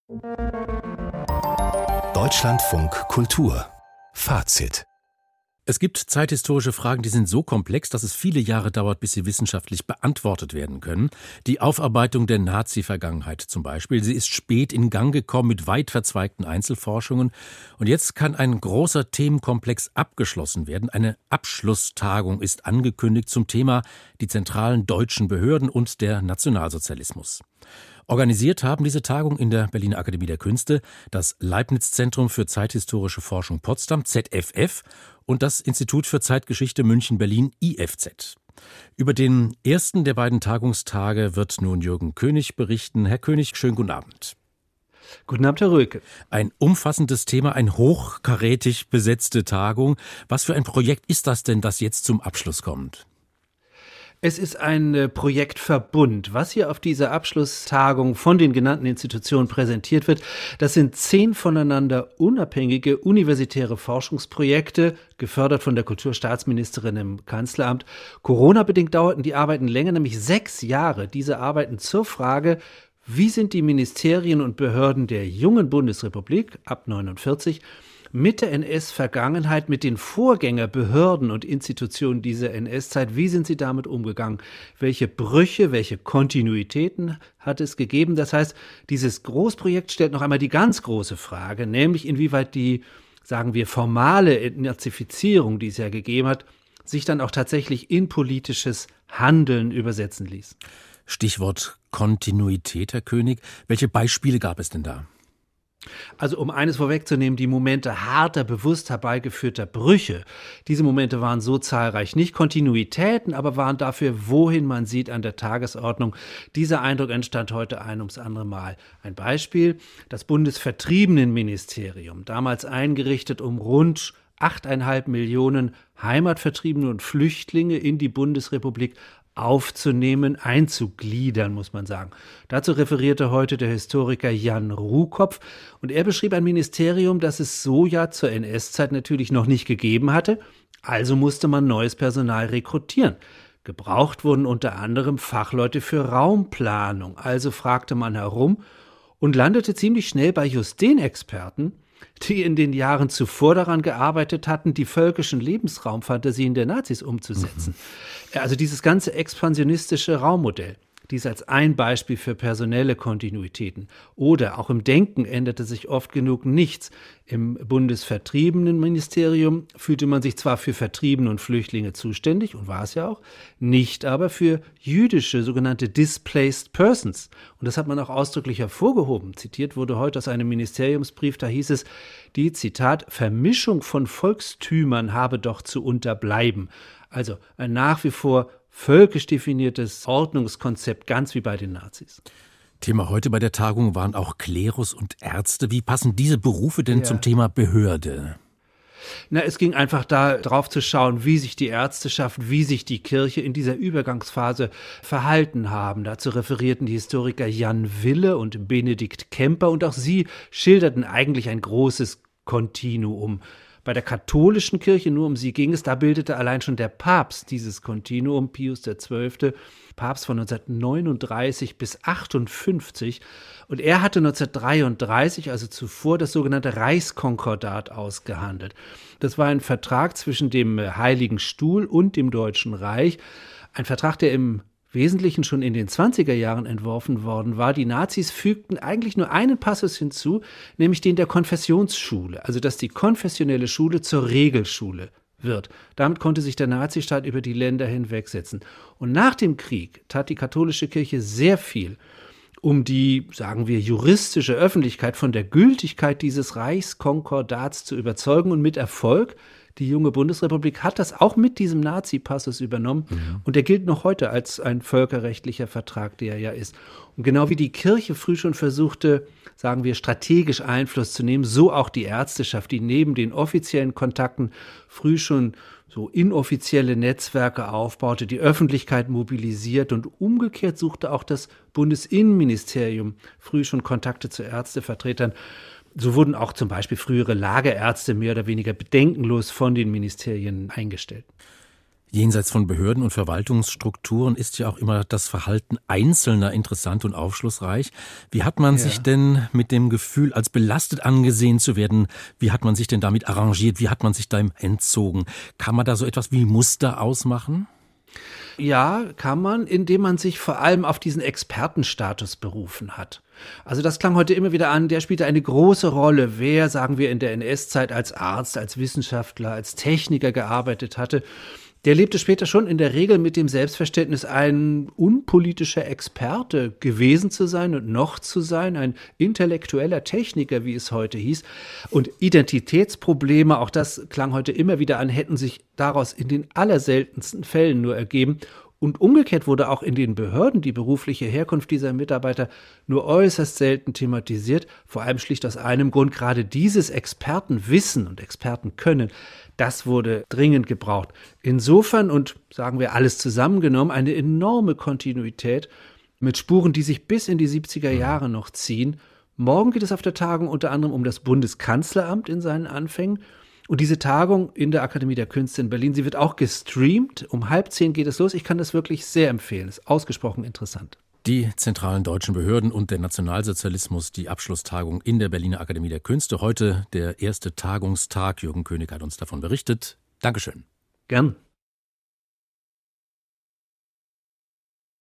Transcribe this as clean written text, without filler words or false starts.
Deutschlandfunk Kultur Fazit. Es gibt zeithistorische Fragen, die sind so komplex, dass es viele Jahre dauert, bis sie wissenschaftlich beantwortet werden können. Die Aufarbeitung der Nazi-Vergangenheit zum Beispiel, sie ist spät in Gang gekommen mit weit verzweigten Einzelforschungen. Und jetzt kann ein großer Themenkomplex abgeschlossen werden. Eine Abschlusstagung ist angekündigt zum Thema die zentralen deutschen Behörden und der Nationalsozialismus. Organisiert haben diese Tagung in der Berliner Akademie der Künste das Leibniz-Zentrum für zeithistorische Forschung Potsdam, ZFF, und das Institut für Zeitgeschichte München-Berlin, IFZ. Über den ersten der beiden Tagungstage wird nun Jürgen König berichten. Herr König, schönen guten Abend. Guten Abend, Herr Röhlke. Ein umfassendes Thema, eine hochkarätig besetzte Tagung. Was für ein Projekt ist das denn, das jetzt zum Abschluss kommt? Es ist ein Projektverbund. Was hier auf dieser Abschlusstagung von den genannten Institutionen präsentiert wird, das sind 10 voneinander unabhängige universitäre Forschungsprojekte, gefördert von der Kulturstaatsministerin im Kanzleramt. Corona-bedingt dauerten die Arbeiten länger, nämlich 6 Jahre. Diese Arbeiten zur Frage, wie sind die Ministerien und Behörden der jungen Bundesrepublik ab 49 mit der NS-Vergangenheit, mit den Vorgängerbehörden und Institutionen dieser NS-Zeit, wie sind sie damit umgegangen? Welche Brüche, welche Kontinuitäten hat es gegeben? Das heißt, dieses Großprojekt stellt noch einmal die ganz große Frage, nämlich inwieweit die, sagen wir, formale Entnazifizierung, die es ja gegeben hat, sich dann auch tatsächlich in politisches Handeln übersetzen ließ. Stichwort Kontinuität, Herr König. Welche Beispiele gab es denn da? Also um eines vorwegzunehmen, die Momente harter, bewusst herbeigeführter Brüche, diese Momente waren so zahlreich, nicht Kontinuitäten, aber waren dafür, wohin man sieht an der Tagesordnung. Dieser Eindruck entstand heute ein ums andere Mal. Ein Beispiel, das Bundesvertriebenenministerium, damals eingerichtet, um rund 8,5 Millionen Heimatvertriebene und Flüchtlinge in die Bundesrepublik aufzunehmen, einzugliedern, muss man sagen. Dazu referierte heute der Historiker Jan Ruhkopf und er beschrieb ein Ministerium, das es so ja zur NS-Zeit natürlich noch nicht gegeben hatte, also musste man neues Personal rekrutieren. Gebraucht wurden unter anderem Fachleute für Raumplanung, also fragte man herum und landete ziemlich schnell bei just den Experten, die in den Jahren zuvor daran gearbeitet hatten, die völkischen Lebensraumfantasien der Nazis umzusetzen. Also dieses ganze expansionistische Raummodell, dies als ein Beispiel für personelle Kontinuitäten. Oder auch im Denken änderte sich oft genug nichts. Im Bundesvertriebenenministerium fühlte man sich zwar für Vertriebene und Flüchtlinge zuständig, und war es ja auch, nicht aber für jüdische, sogenannte Displaced Persons. Und das hat man auch ausdrücklich hervorgehoben. Zitiert wurde heute aus einem Ministeriumsbrief, da hieß es, die, Zitat, Vermischung von Volkstümern habe doch zu unterbleiben. Also ein nach wie vor völkisch definiertes Ordnungskonzept, ganz wie bei den Nazis. Thema heute bei der Tagung waren auch Klerus und Ärzte. Wie passen diese Berufe denn zum Thema Behörde? Na, es ging einfach darauf zu schauen, wie sich die Ärzteschaft, wie sich die Kirche in dieser Übergangsphase verhalten haben. Dazu referierten die Historiker Jan Wille und Benedikt Kemper und auch sie schilderten eigentlich ein großes Kontinuum. Bei der katholischen Kirche, nur um sie ging es, da bildete allein schon der Papst dieses Kontinuum, Pius XII., Papst von 1939 bis 1958. Und er hatte 1933, also zuvor, das sogenannte Reichskonkordat ausgehandelt. Das war ein Vertrag zwischen dem Heiligen Stuhl und dem Deutschen Reich. Ein Vertrag, der im Wesentlichen schon in den 20er Jahren entworfen worden war. Die Nazis fügten eigentlich nur einen Passus hinzu, nämlich den der Konfessionsschule, also dass die konfessionelle Schule zur Regelschule wird. Damit konnte sich der Nazistaat über die Länder hinwegsetzen. Und nach dem Krieg tat die katholische Kirche sehr viel, um die, sagen wir, juristische Öffentlichkeit von der Gültigkeit dieses Reichskonkordats zu überzeugen und mit Erfolg. Die junge Bundesrepublik hat das auch mit diesem Nazi-Passus übernommen und der gilt noch heute als ein völkerrechtlicher Vertrag, der er ja ist. Und genau wie die Kirche früh schon versuchte, sagen wir, strategisch Einfluss zu nehmen, so auch die Ärzteschaft, die neben den offiziellen Kontakten früh schon so inoffizielle Netzwerke aufbaute, die Öffentlichkeit mobilisiert und umgekehrt suchte auch das Bundesinnenministerium früh schon Kontakte zu Ärztevertretern. So wurden auch zum Beispiel frühere Lagerärzte mehr oder weniger bedenkenlos von den Ministerien eingestellt. Jenseits von Behörden und Verwaltungsstrukturen ist ja auch immer das Verhalten Einzelner interessant und aufschlussreich. Wie hat man sich denn mit dem Gefühl, als belastet angesehen zu werden, wie hat man sich denn damit arrangiert, wie hat man sich dem entzogen? Kann man da so etwas wie Muster ausmachen? Ja, kann man, indem man sich vor allem auf diesen Expertenstatus berufen hat. Also das klang heute immer wieder an, der spielte eine große Rolle, wer, sagen wir, in der NS-Zeit als Arzt, als Wissenschaftler, als Techniker gearbeitet hatte. Der lebte später schon in der Regel mit dem Selbstverständnis, ein unpolitischer Experte gewesen zu sein und noch zu sein, ein intellektueller Techniker, wie es heute hieß. Und Identitätsprobleme, auch das klang heute immer wieder an, hätten sich daraus in den allerseltensten Fällen nur ergeben. Und umgekehrt wurde auch in den Behörden die berufliche Herkunft dieser Mitarbeiter nur äußerst selten thematisiert, vor allem schlicht aus einem Grund: gerade dieses Expertenwissen und Expertenkönnen, das wurde dringend gebraucht. Insofern, und sagen wir alles zusammengenommen, eine enorme Kontinuität mit Spuren, die sich bis in die 70er Jahre noch ziehen. Morgen geht es auf der Tagung unter anderem um das Bundeskanzleramt in seinen Anfängen. Und diese Tagung in der Akademie der Künste in Berlin, sie wird auch gestreamt. Um 9:30 geht es los. Ich kann das wirklich sehr empfehlen. Ist ausgesprochen interessant. Die zentralen deutschen Behörden und der Nationalsozialismus, die Abschlusstagung in der Berliner Akademie der Künste. Heute der erste Tagungstag. Jürgen König hat uns davon berichtet. Dankeschön. Gern.